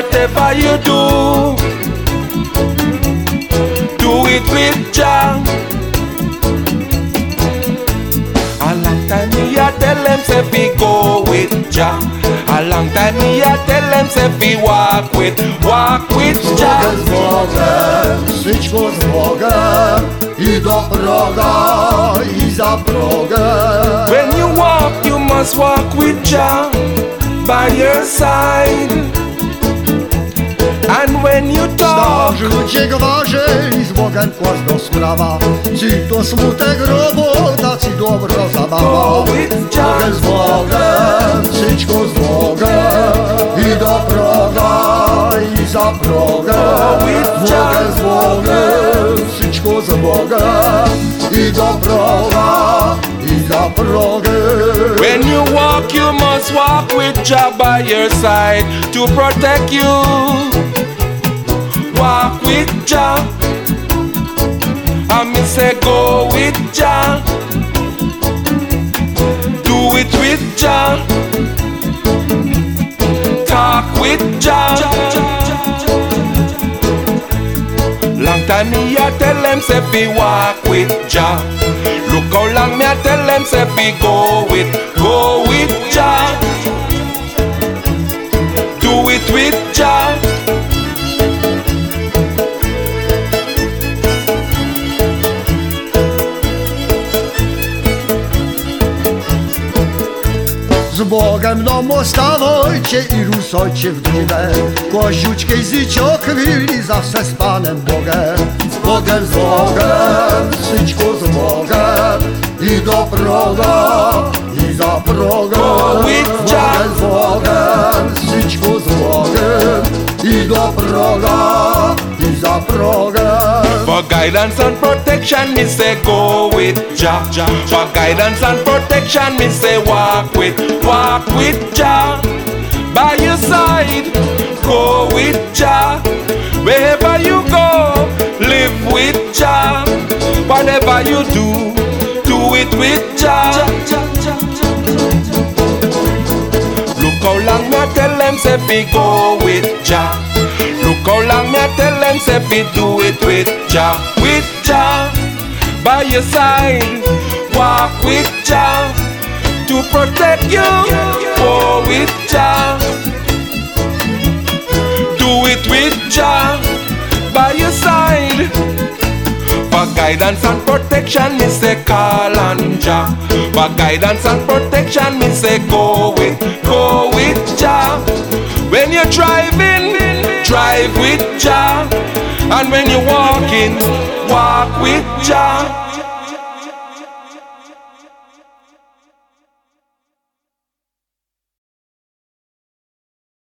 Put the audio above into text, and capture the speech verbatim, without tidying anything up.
whatever you do, do it with Jah. A long time me a tell them say fi go with Jah. A long time me a tell them say fi walk with, walk with Jah. Z Bogiem, Syćko z Bogiem, i do proga, i za progiem. When you walk, you must walk with Jah by your side. And when you talk, Zdarzył cię gwarzyli, z Bogiem kłazno sprawa. Ci to smutek robota, ci dobro zabawa. go with Jah. Z Bogiem, Syćko z Bogiem, i do proga, i za progiem. Z Bogiem, z Bogiem, Syćko z Bogiem, i do proga, i za progiem. When you walk, you must walk with Jah by your side to protect you. Walk with Jah. I me say go with Jah. Do it with Jah. Talk with Jah. Long time me a tell them say fi walk with Jah. Look how long me a tell them say fi go with, go with Jah. Do it with Jah. Z Bogiem no mostawajcie i rusajcie w drogę. Koziuczkiej zycio chwili zawsze z Panem Bogiem. Z Bogiem, z Bogiem, Syćko z Bogiem, i do proga, i za progiem. Go with Z Bogiem, z Bogiem, Syćko z Bogiem, i do proga, i za progiem. For guidance and protection, me say go with Jah. For guidance and protection, me say walk with, walk with Jah. By your side, go with Jah. Wherever you go, live with Jah. Whatever you do, do it with Jah. Look how long me tell them say fi go with Jah. Look how long me tell them say fi do it with Jah, with Jah. By your side, walk with Jah to protect you. Go with Jah. Do it with Jah by your side. For guidance and protection, me say call on Jah. For guidance and protection, me say go with, go with Jah. When you're driving, drive with Jah. And when you're walking, walk with Jah.